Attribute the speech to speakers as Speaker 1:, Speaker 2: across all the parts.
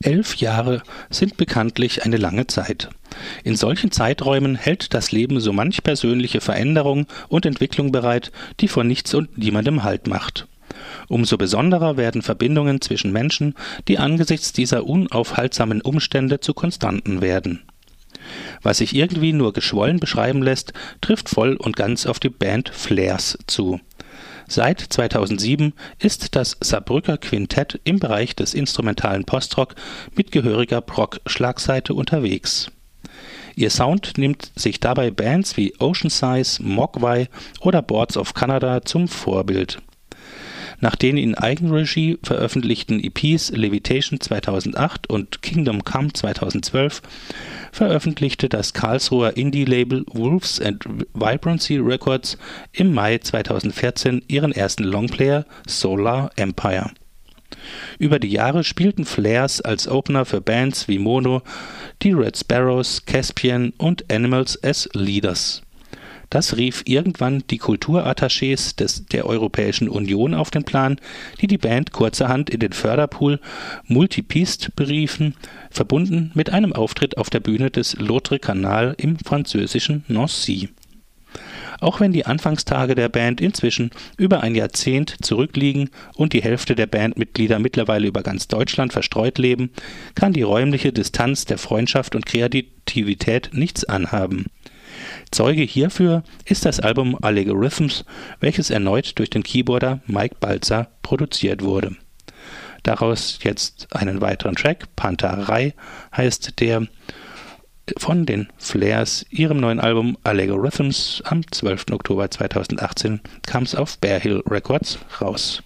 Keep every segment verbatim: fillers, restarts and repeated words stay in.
Speaker 1: Elf Jahre sind bekanntlich eine lange Zeit. In solchen Zeiträumen hält das Leben so manch persönliche Veränderung und Entwicklung bereit, die vor nichts und niemandem Halt macht. Umso besonderer werden Verbindungen zwischen Menschen, die angesichts dieser unaufhaltsamen Umstände zu Konstanten werden. Was sich irgendwie nur geschwollen beschreiben lässt, trifft voll und ganz auf die Band Flares zu. Seit zweitausendsieben ist das Saarbrücker Quintett im Bereich des instrumentalen Postrock mit gehöriger Prog-Schlagseite unterwegs. Ihr Sound nimmt sich dabei Bands wie Ocean Size, Mogwai oder Boards of Canada zum Vorbild. Nach den in Eigenregie veröffentlichten E Ps Levitation zweitausendacht und Kingdom Come zweitausendzwölf veröffentlichte das Karlsruher Indie-Label Wolves and Vibrancy Records im Mai zweitausendvierzehn ihren ersten Longplayer Solar Empire. Über die Jahre spielten Flares als Opener für Bands wie Mono, die Red Sparrows, Caspian und Animals as Leaders. Das rief irgendwann die Kulturattachés des, der Europäischen Union auf den Plan, die die Band kurzerhand in den Förderpool Multipiste beriefen, verbunden mit einem Auftritt auf der Bühne des L'Autre Canal im französischen Nancy. Auch wenn die Anfangstage der Band inzwischen über ein Jahrzehnt zurückliegen und die Hälfte der Bandmitglieder mittlerweile über ganz Deutschland verstreut leben, kann die räumliche Distanz der Freundschaft und Kreativität nichts anhaben. Zeuge hierfür ist das Album Allegorithms, welches erneut durch den Keyboarder Mike Balzer produziert wurde. Daraus jetzt einen weiteren Track, Pantarei heißt der, von den Flares, ihrem neuen Album Allegorithms. Am zwölften Oktober zweitausendachtzehn kam es auf Bear Hill Records raus.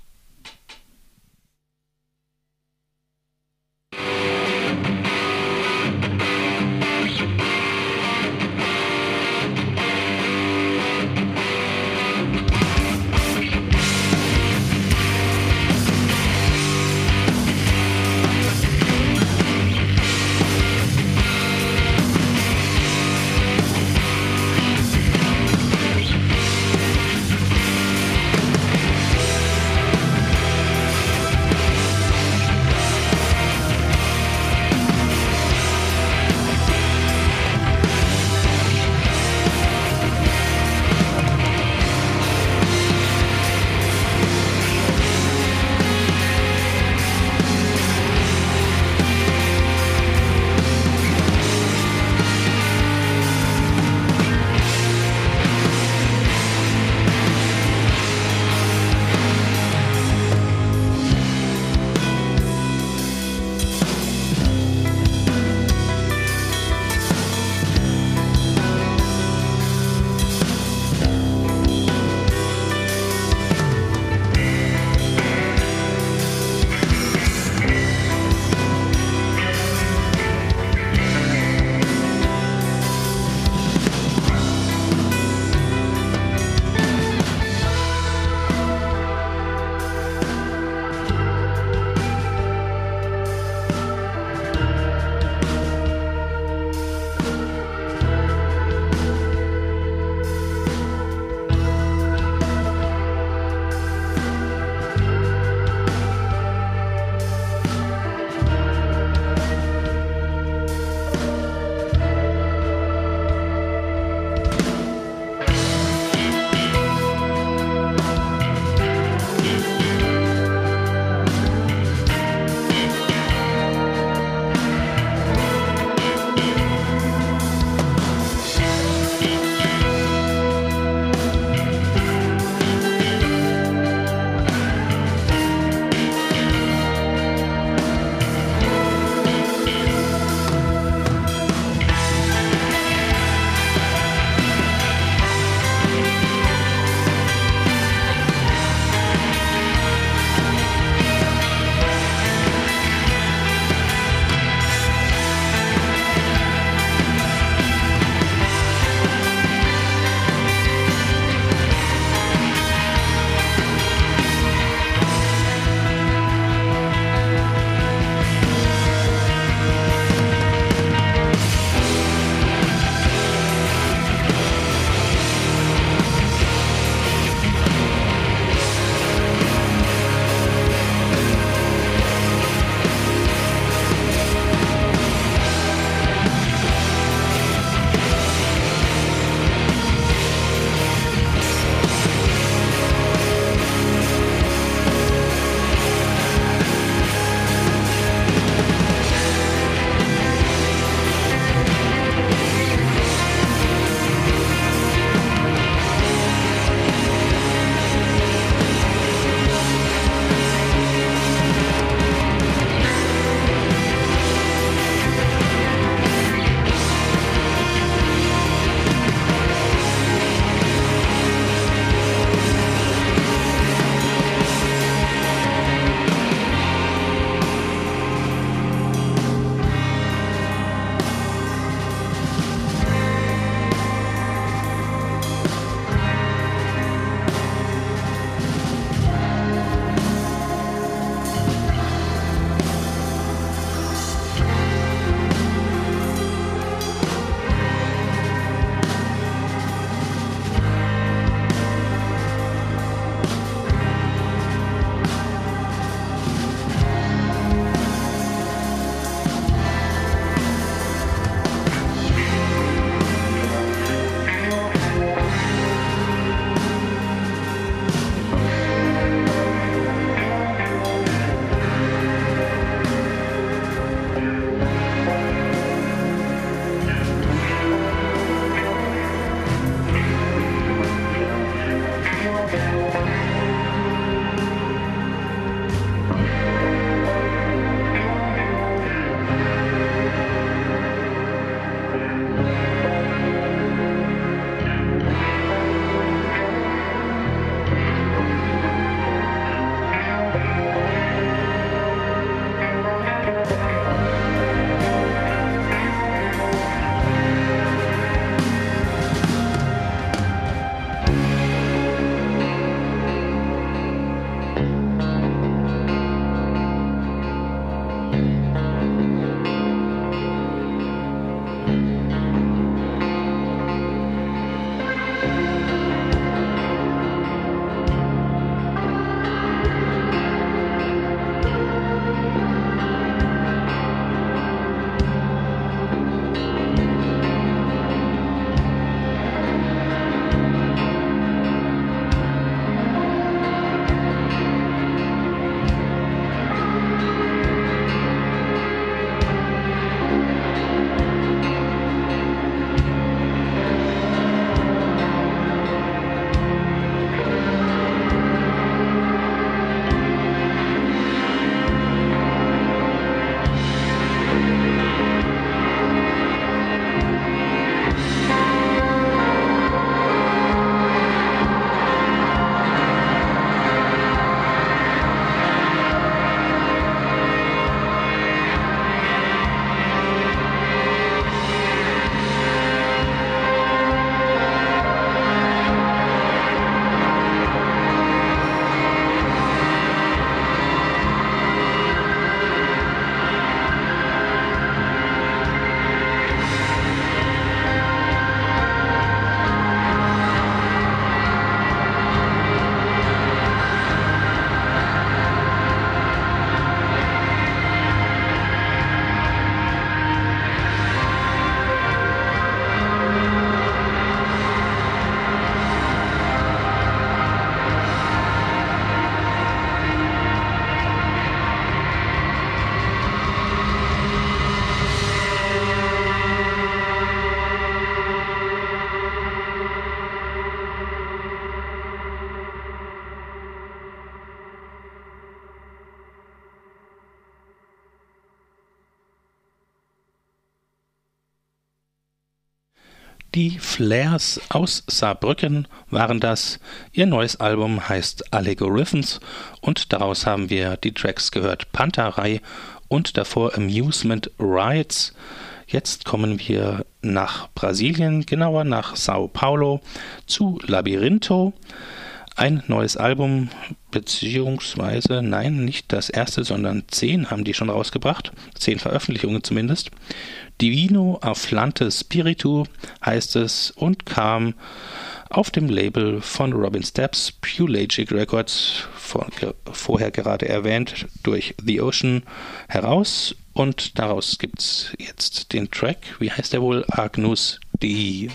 Speaker 1: Die Flares aus Saarbrücken waren das. Ihr neues Album heißt Allegorithms und daraus haben wir die Tracks gehört Panterei und davor Amusement Rights. Jetzt kommen wir nach Brasilien, genauer nach Sao Paulo, zu Labyrintho. Ein neues Album, beziehungsweise, nein, nicht das erste, sondern zehn haben die schon rausgebracht. Zehn Veröffentlichungen zumindest. Divino Afflante Spiritu heißt es und kam auf dem Label von Robin Steps, Pulagic Records, vor, vorher gerade erwähnt, durch The Ocean heraus. Und daraus gibt's jetzt den Track, wie heißt der wohl? Agnus Dei.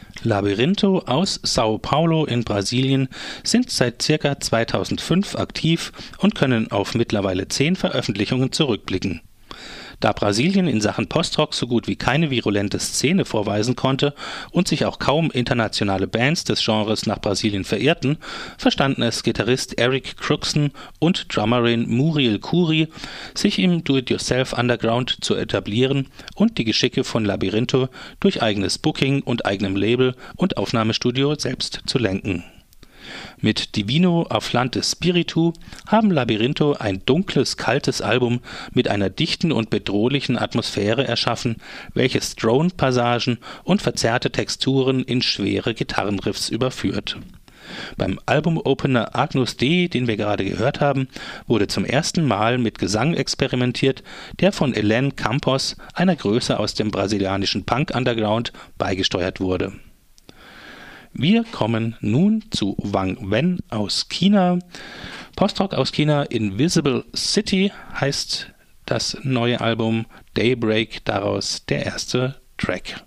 Speaker 1: Labyrintho aus Sao Paulo in Brasilien sind seit ca. zweitausendfünf aktiv und können auf mittlerweile zehn Veröffentlichungen zurückblicken. Da Brasilien in Sachen Postrock so gut wie keine virulente Szene vorweisen konnte und sich auch kaum internationale Bands des Genres nach Brasilien verirrten, verstanden es Gitarrist Eric Crookston und Drummerin Muriel Kuri, sich im Do-it-yourself-Underground zu etablieren und die Geschicke von Labyrintho durch eigenes Booking und eigenem Label und Aufnahmestudio selbst zu lenken. Mit Divino Afflante Spiritu haben Labyrintho ein dunkles, kaltes Album mit einer dichten und bedrohlichen Atmosphäre erschaffen, welches Drone-Passagen und verzerrte Texturen in schwere Gitarrenriffs überführt. Beim Albumopener Agnus Dei, den wir gerade gehört haben, wurde zum ersten Mal mit Gesang experimentiert, der von Hélène Campos, einer Größe aus dem brasilianischen Punk-Underground, beigesteuert wurde. Wir kommen nun zu Wang Wen aus China. Postrock aus China, Invisible City heißt das neue Album, Daybreak, daraus der erste Track.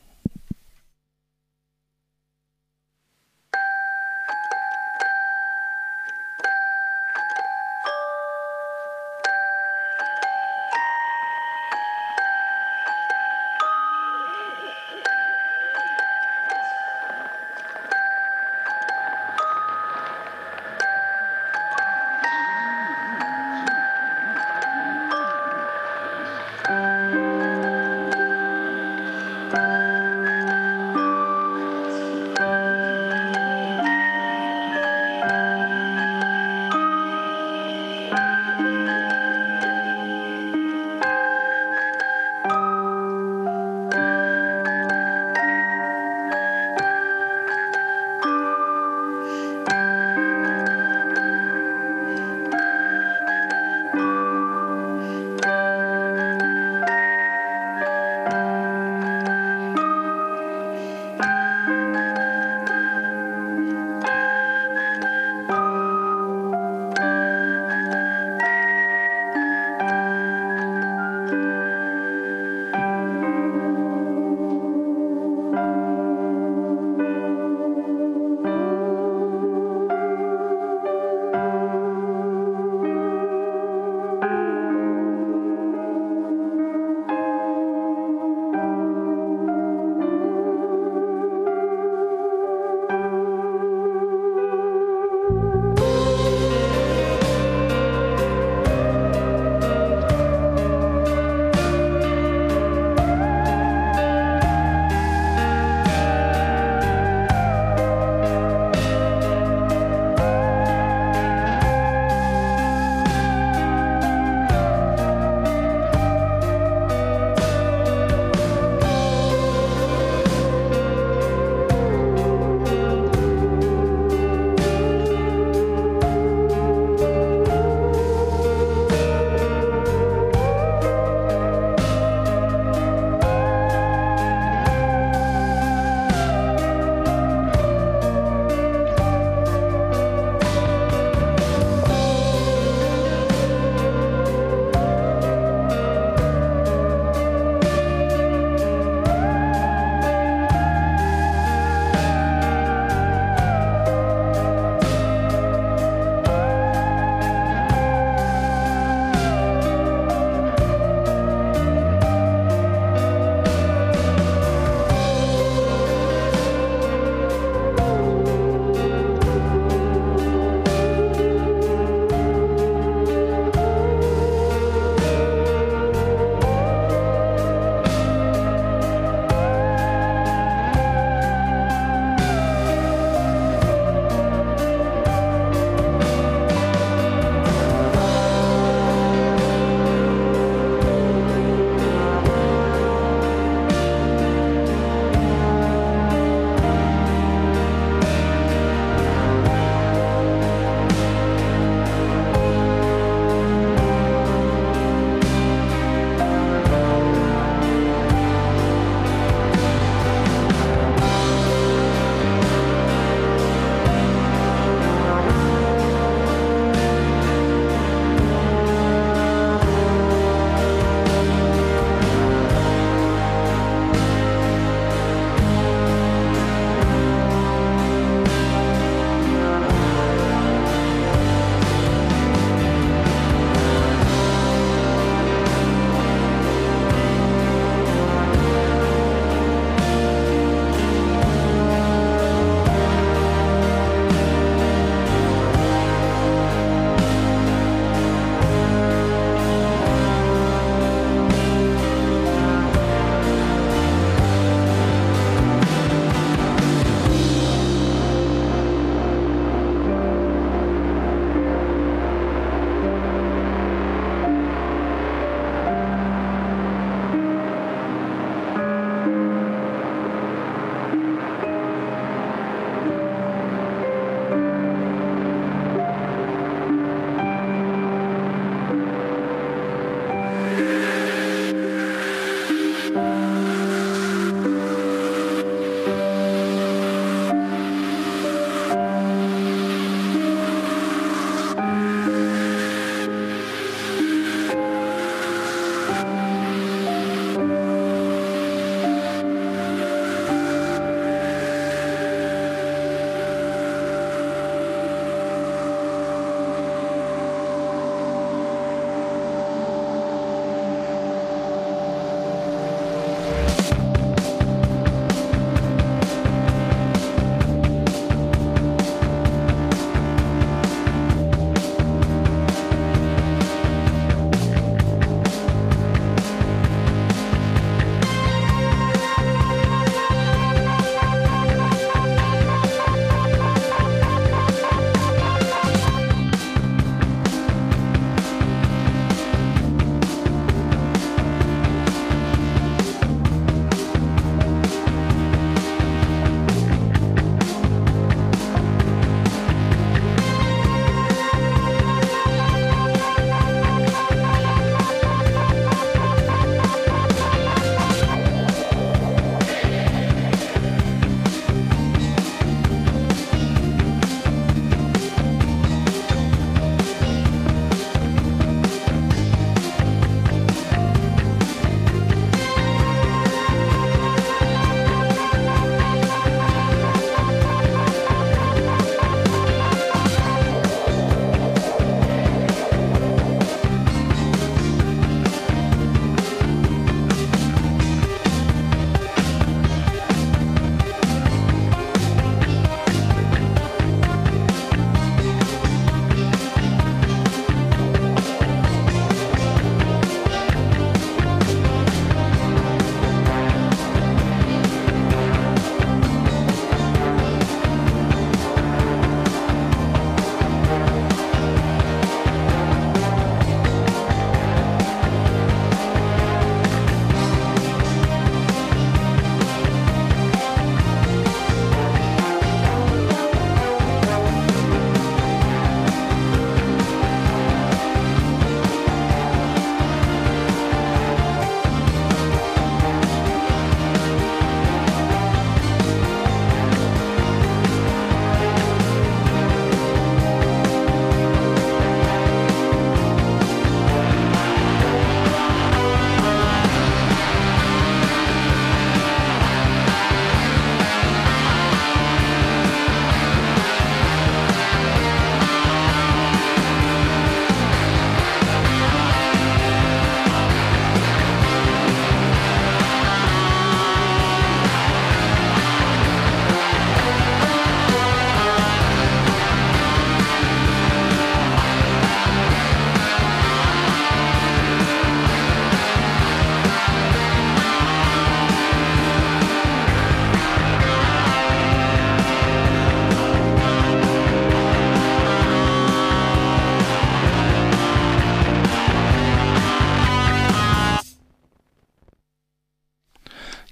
Speaker 2: Thank you.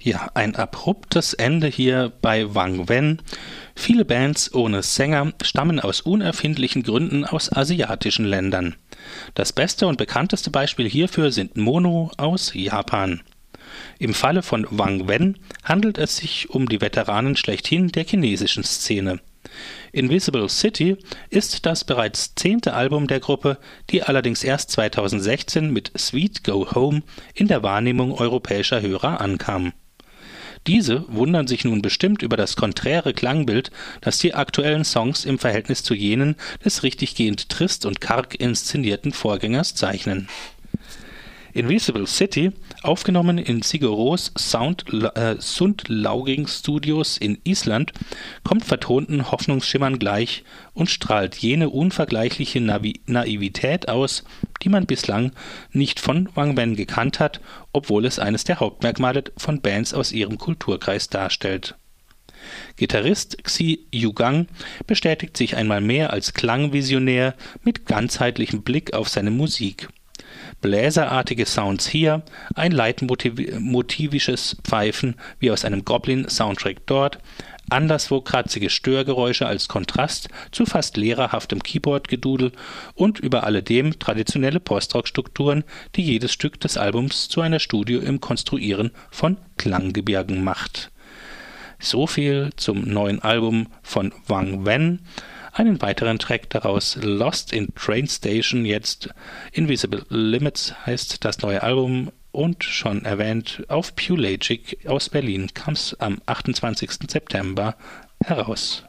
Speaker 1: Ja, ein abruptes Ende hier bei Wang Wen. Viele Bands ohne Sänger stammen aus unerfindlichen Gründen aus asiatischen Ländern. Das beste und bekannteste Beispiel hierfür sind Mono aus Japan. Im Falle von Wang Wen handelt es sich um die Veteranen schlechthin der chinesischen Szene. Invisible City ist das bereits zehnte Album der Gruppe, die allerdings erst zweitausendsechzehn mit Sweet Go Home in der Wahrnehmung europäischer Hörer ankam. Diese wundern sich nun bestimmt über das konträre Klangbild, das die aktuellen Songs im Verhältnis zu jenen des richtiggehend trist und karg inszenierten Vorgängers zeichnen. Invisible City, aufgenommen in Sigur-Rós Sound äh, Sundlauging Studios in Island, kommt vertonten Hoffnungsschimmern gleich und strahlt jene unvergleichliche Navi- Naivität aus, die man bislang nicht von Wang Wen gekannt hat, obwohl es eines der Hauptmerkmale von Bands aus ihrem Kulturkreis darstellt. Gitarrist Xi Yugang bestätigt sich einmal mehr als Klangvisionär mit ganzheitlichem Blick auf seine Musik. Bläserartige Sounds hier, ein leitmotivisches Pfeifen wie aus einem Goblin-Soundtrack dort, anderswo kratzige Störgeräusche als Kontrast zu fast lehrerhaftem Keyboard-Gedudel und über alledem traditionelle Postrock-Strukturen, die jedes Stück des Albums zu einer Studie im Konstruieren von Klanggebirgen macht. So viel zum neuen Album von Wang Wen. Einen weiteren Track daraus, Lost in Train Station, jetzt Invisible Limits heißt das neue Album und schon erwähnt auf Pulagic aus Berlin kam es am achtundzwanzigsten September heraus.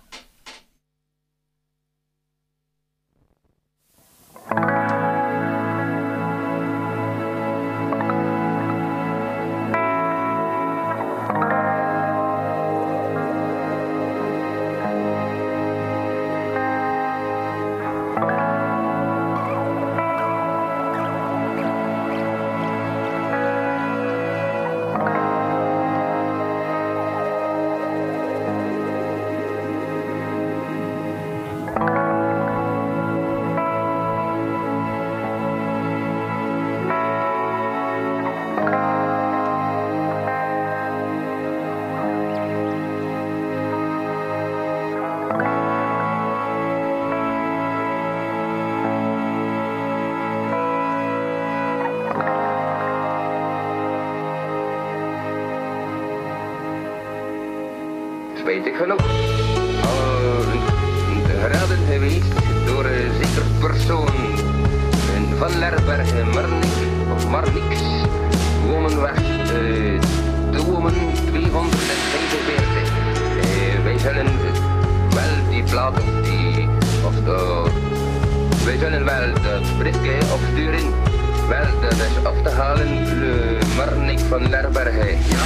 Speaker 2: Weet ik genoeg. Al geraden geweest door een zeker persoon. En Van Lerbergen, Marnik of Marnix wonen weg uh, de women tweehonderdvijfenveertig. Uh, wij zullen wel die plaat of die of de wij zullen wel dat briefje opsturen. Wel, dat is af te halen, de Marnik van Lerbergen, ja.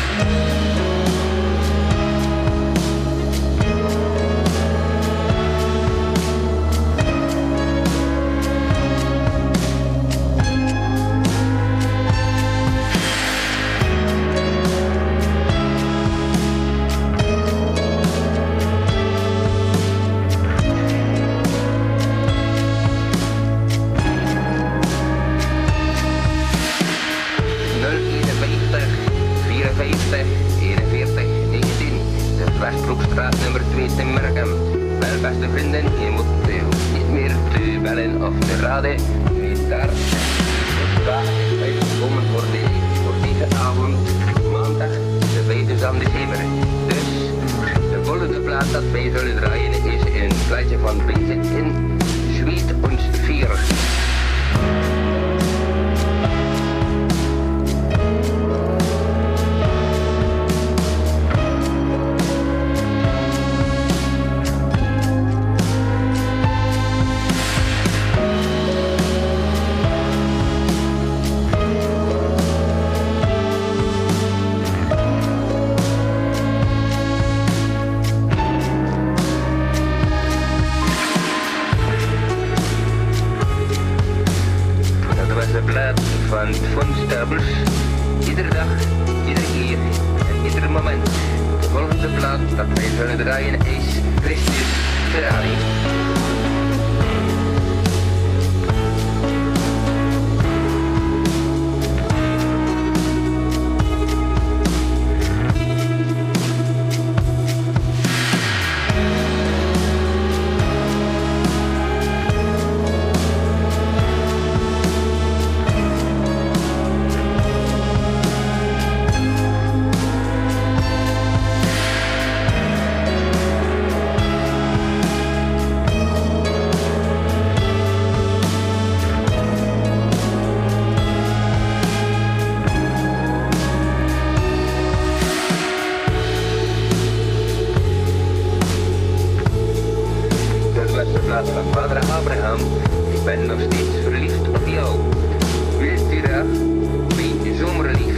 Speaker 2: Westbroekstraat nummer twee te Merkem. Wel beste vrienden, je moet uh, niet meer te bellen of te raden. Wie daar vandaag is uitgekomen voor, de, voor deze avond, maandag de vijfde december. Dus de volgende plaat dat wij zullen draaien is een plaatje van Vincent in Sweet und Vier. Van Fonstapels, iedere dag, iedere keer en ieder moment. De volgende plaat dat wij zullen draaien is Christus Ferrari. plaats van vader Abraham. Ik ben nog steeds verliefd op jou. Wilt u dat? Mijn zomerlief.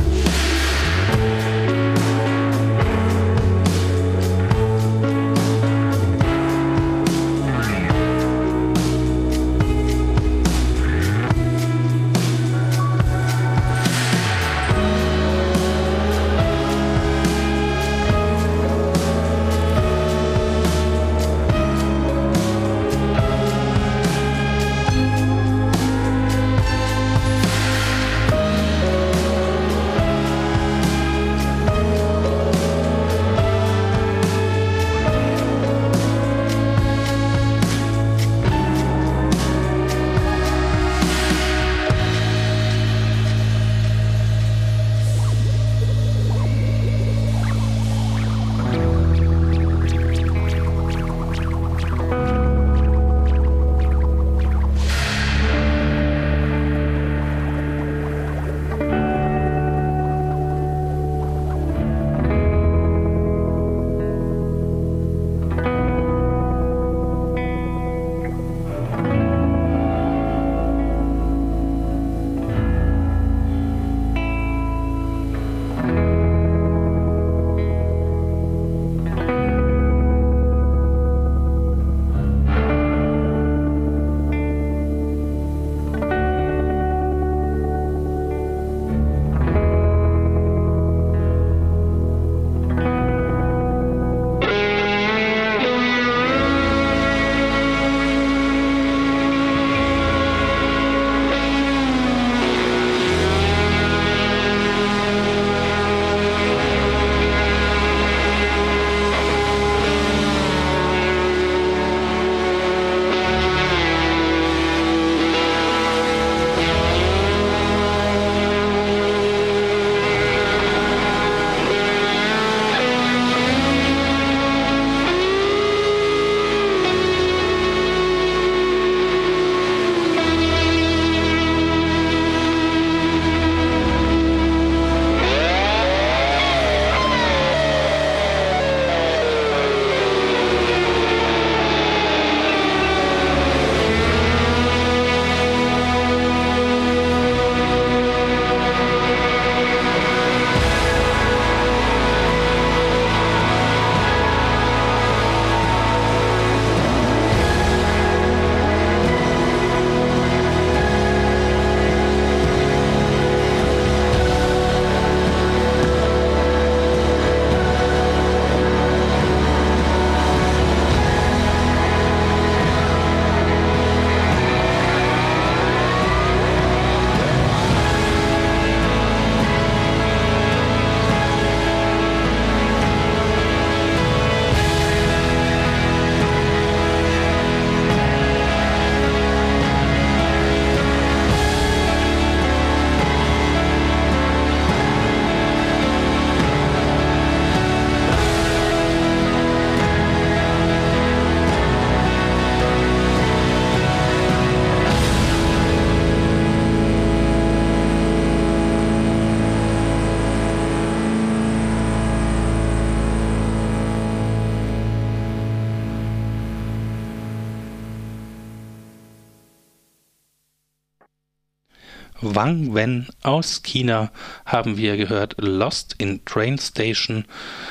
Speaker 1: Wang Wen aus China haben wir gehört, Lost in Train Station,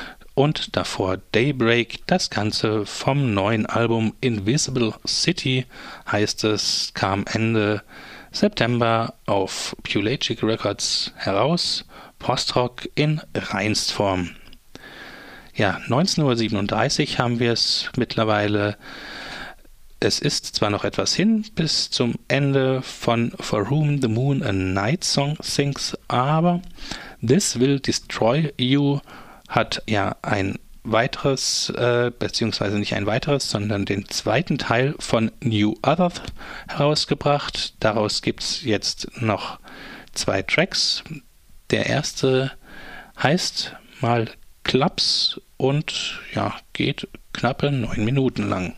Speaker 1: und davor Daybreak, das Ganze vom neuen Album Invisible City, heißt es, kam Ende September auf Pulagic Records heraus, Postrock in Reinstform. Ja, neunzehn Uhr siebenunddreißig haben wir es mittlerweile. Es ist zwar noch etwas hin bis zum Ende von For Whom the Moon a Night Song Sings, aber This Will Destroy You hat ja ein weiteres, äh, beziehungsweise nicht ein weiteres, sondern den zweiten Teil von New Others herausgebracht. Daraus gibt es jetzt noch zwei Tracks. Der erste heißt mal Clubs und ja, geht knappe neun Minuten lang.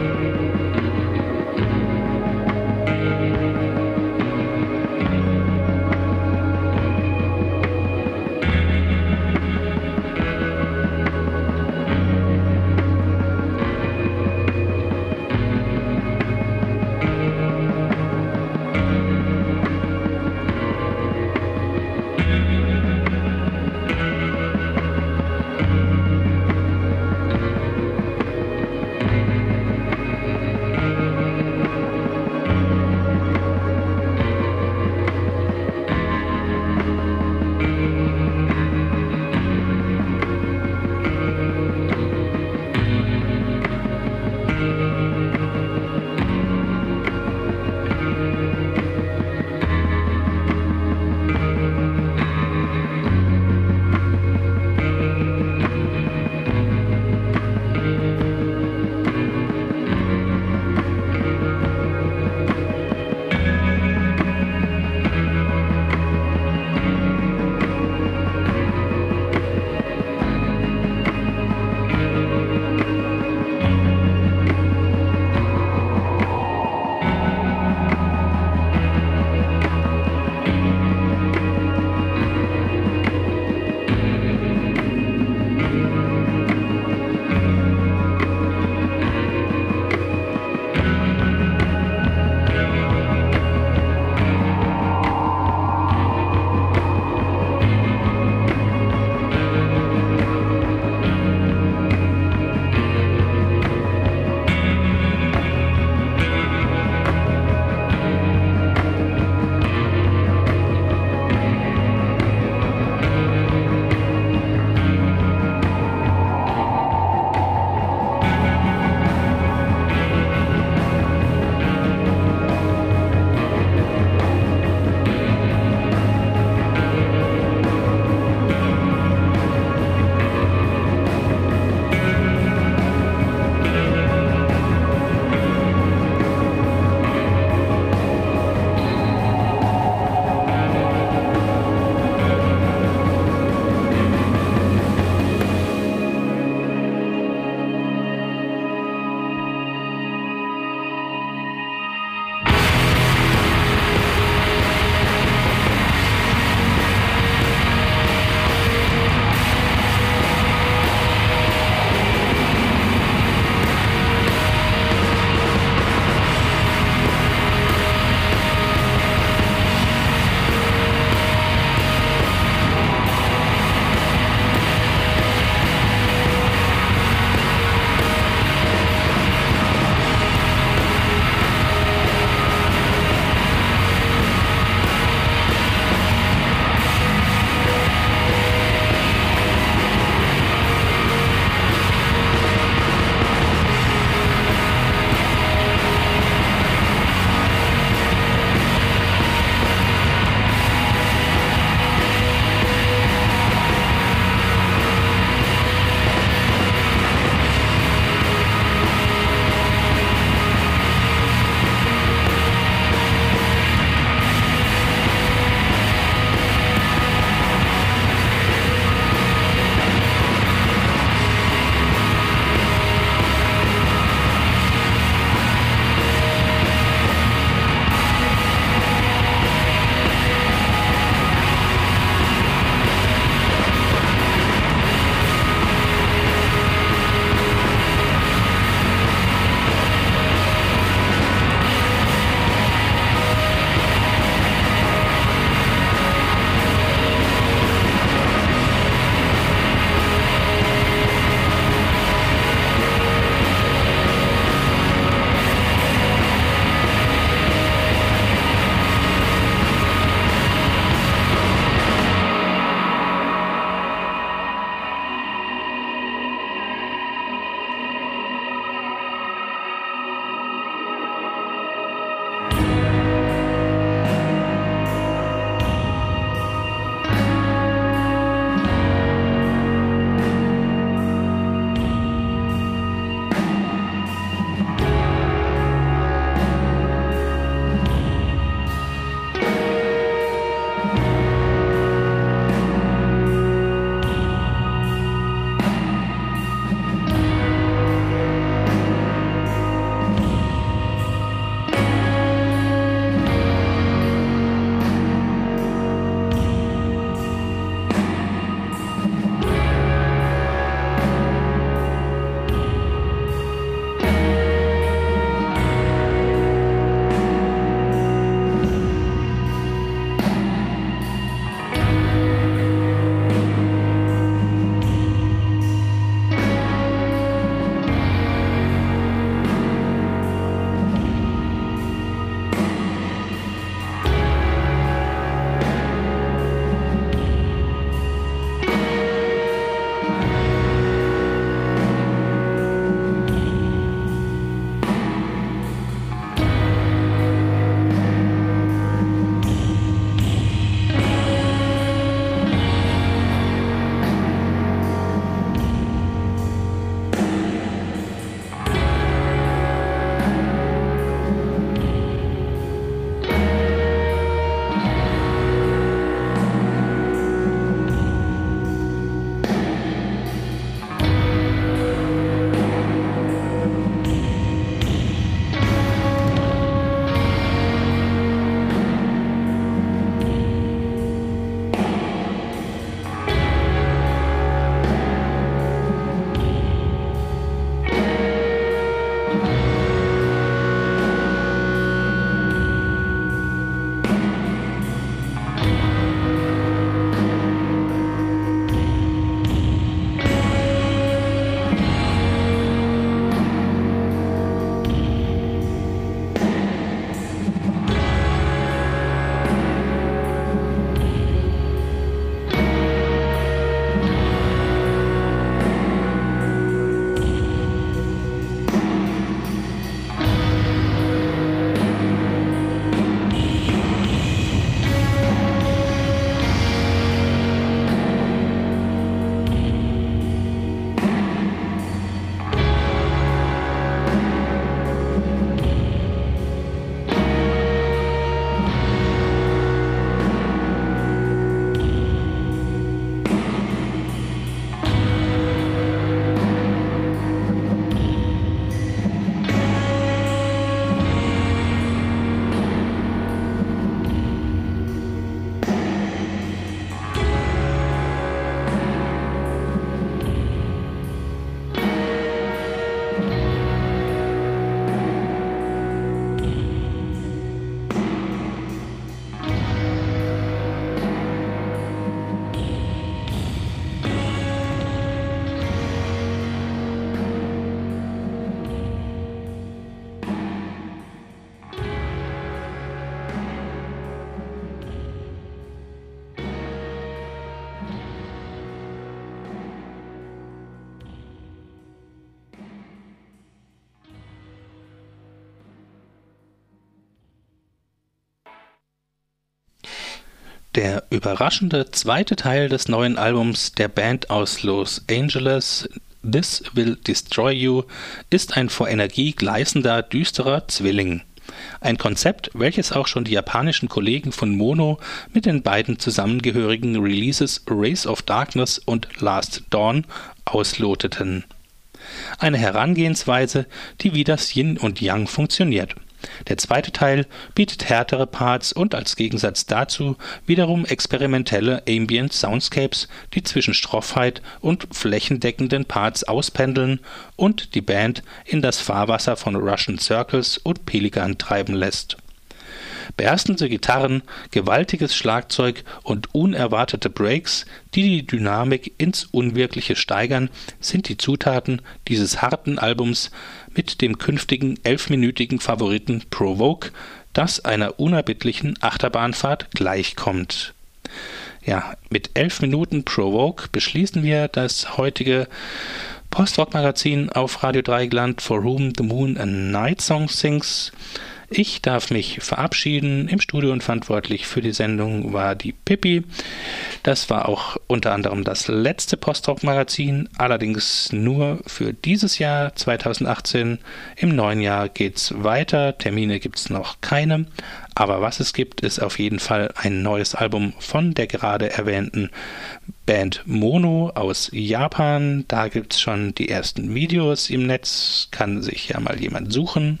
Speaker 1: Der überraschende zweite Teil des neuen Albums der Band aus Los Angeles, This Will Destroy You, ist ein vor Energie gleißender, düsterer Zwilling. Ein Konzept, welches auch schon die japanischen Kollegen von Mono mit den beiden zusammengehörigen Releases Race of Darkness und Last Dawn ausloteten. Eine Herangehensweise, die wie das Yin und Yang funktioniert. Der zweite Teil bietet härtere Parts und als Gegensatz dazu wiederum experimentelle Ambient Soundscapes, die zwischen Schroffheit und flächendeckenden Parts auspendeln und die Band in das Fahrwasser von Russian Circles und Pelikan treiben lässt. Berstende Gitarren, gewaltiges Schlagzeug und unerwartete Breaks, die die Dynamik ins Unwirkliche steigern, sind die Zutaten dieses harten Albums mit dem künftigen elfminütigen Favoriten Provoke, das einer unerbittlichen Achterbahnfahrt gleichkommt. Ja, mit elf Minuten Provoke beschließen wir das heutige Postrock-Magazin auf Radio Dreieckland, For Whom the Moon a Night Song Sings. Ich darf mich verabschieden. Im Studio und verantwortlich für die Sendung war die Pippi. Das war auch unter anderem das letzte Postrock-Magazin, allerdings nur für dieses Jahr zweitausendachtzehn. Im neuen Jahr geht's weiter. Termine gibt's noch keine. Aber was es gibt, ist auf jeden Fall ein neues Album von der gerade erwähnten Band Mono aus Japan. Da gibt's schon die ersten Videos im Netz. Kann sich ja mal jemand suchen.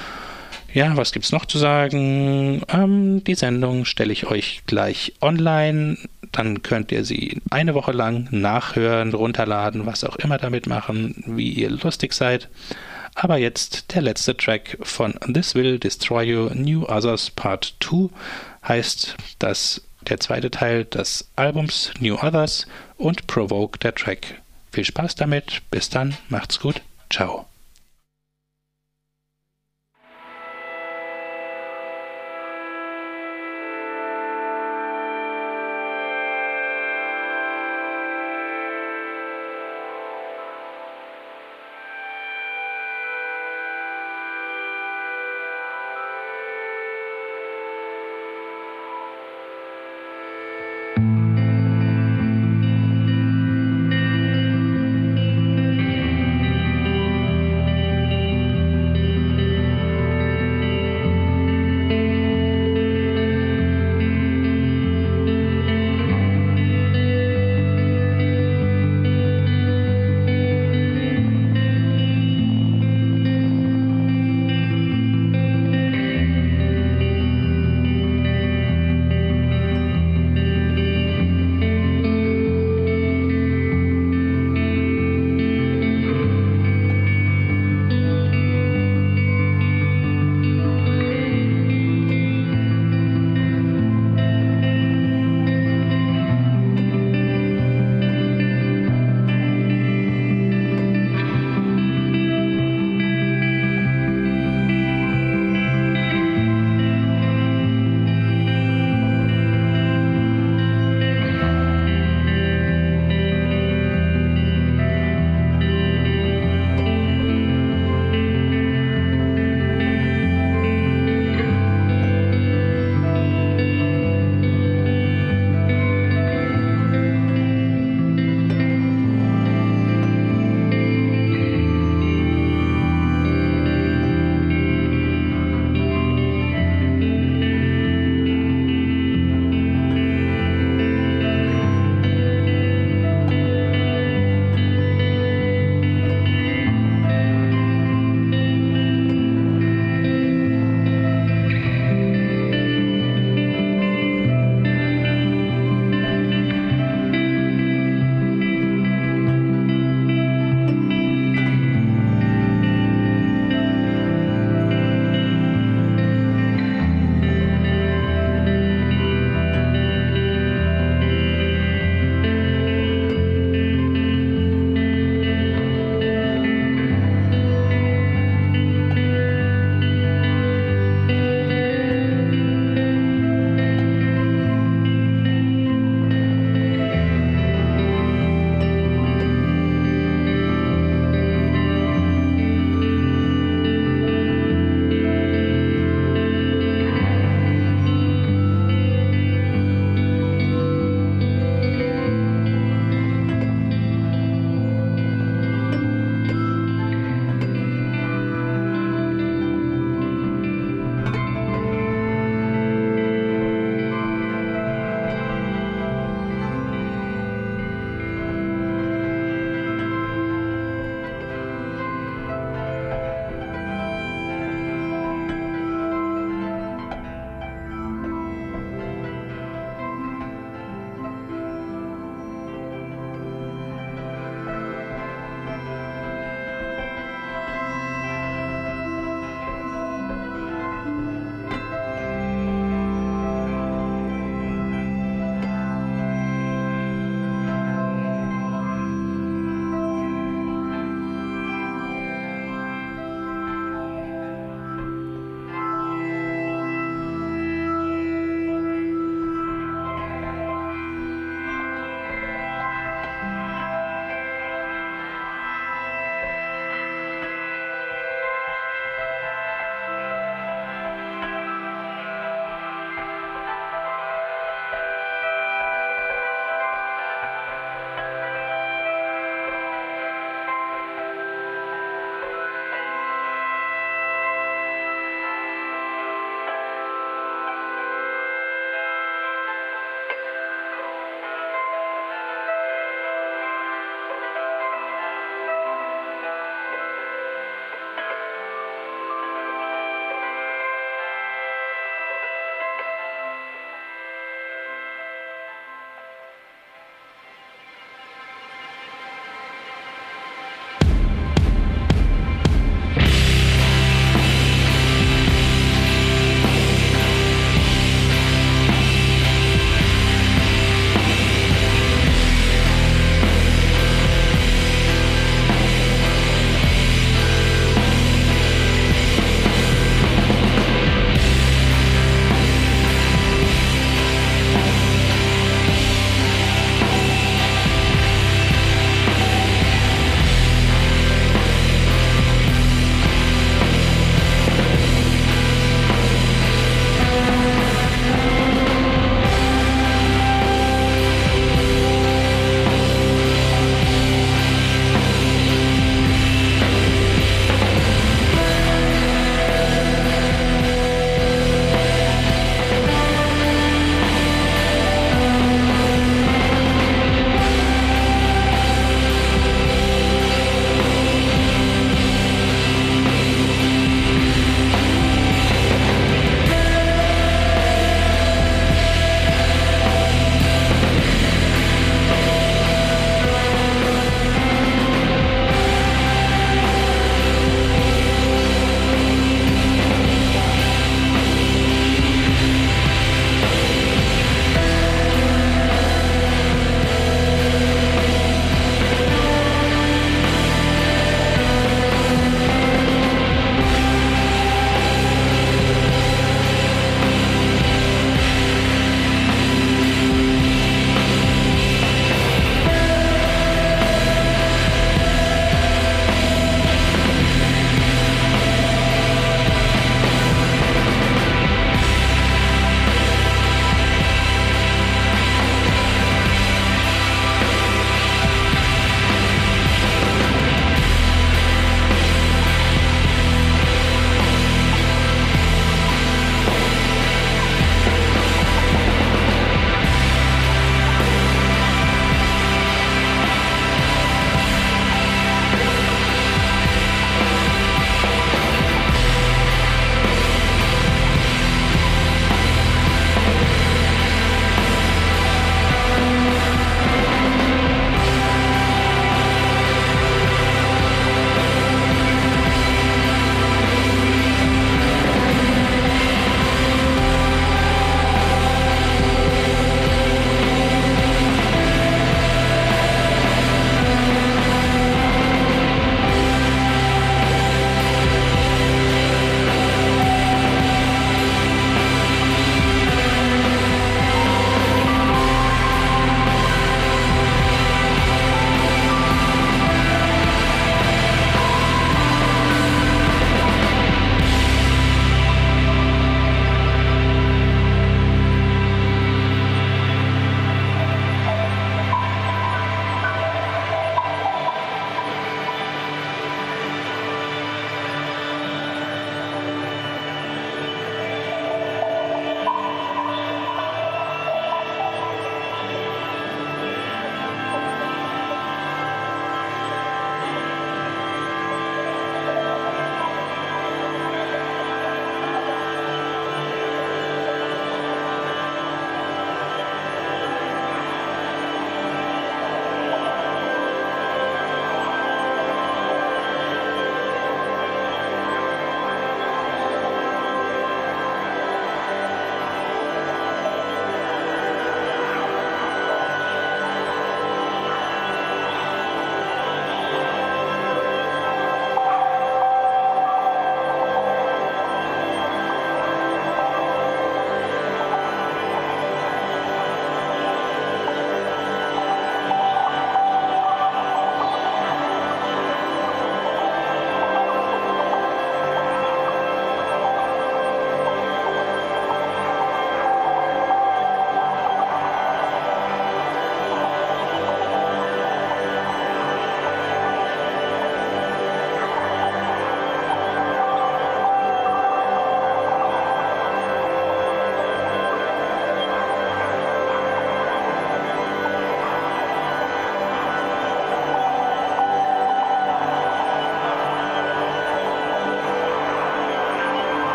Speaker 1: Ja, was gibt's noch zu sagen? Ähm, die Sendung stelle ich euch gleich online. Dann könnt ihr sie eine Woche lang nachhören, runterladen, was auch immer damit machen, wie ihr lustig seid. Aber jetzt der letzte Track von This Will Destroy You, New Others Part zwei heißt das der zweite Teil des Albums New Others und Provoke der Track. Viel Spaß damit, bis dann, macht's gut, ciao.